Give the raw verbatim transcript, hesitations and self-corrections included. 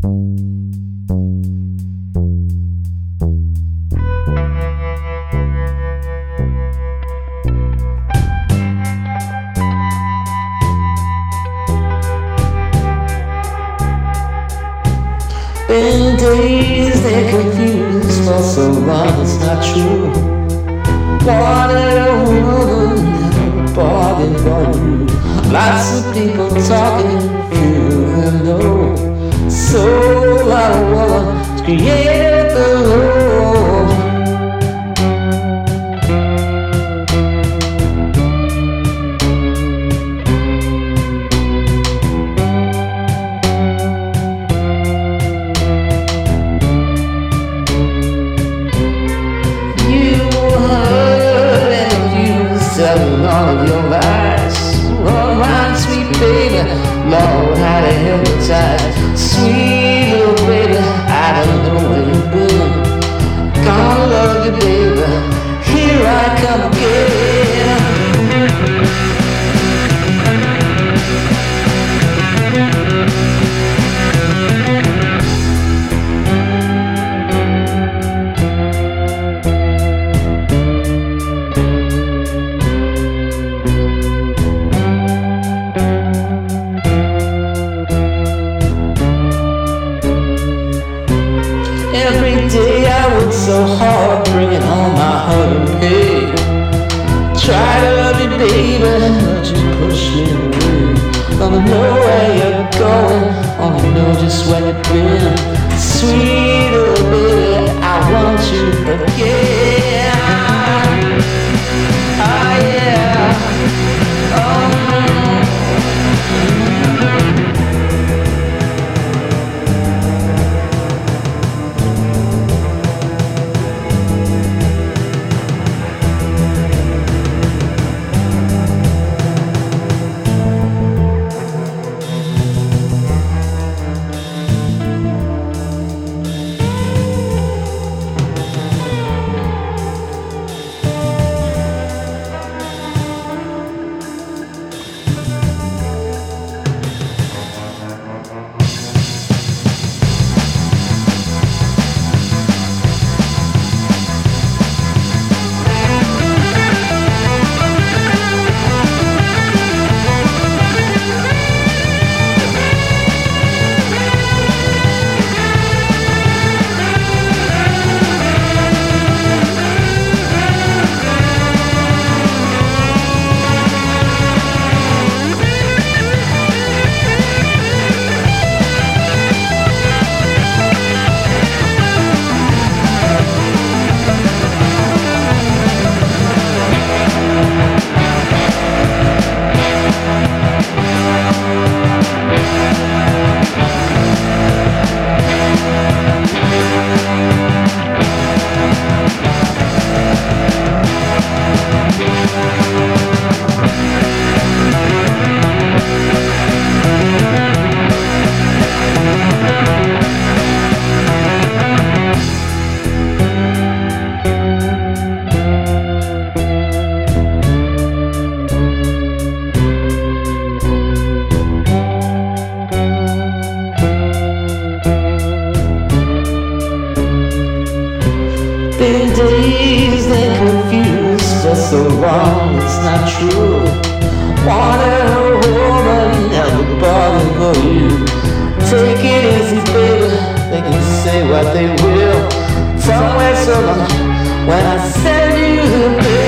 Been days they confused for so long, it's not true. Wanted a woman, bargain for you. Lots of people talking, few of them know. So I want to create the law. Telling all of your lies. Oh, my sweet baby, Lord, how to hypnotize. Sweet little baby, I don't know where you've been. Gonna love you, baby, here I come again. Every day I work so hard, bringing all my heart and pain. Try to love you, baby, but you push me away. Wanna know where you're going, wanna know just where you've been. Sweet little baby, I want you again. Oh yeah, oh. Been days they confused for so long, it's not true. Wanted a woman, never bothered for you. Take it easy, baby, they can say what they will. Somewhere so long, when I send you the bill.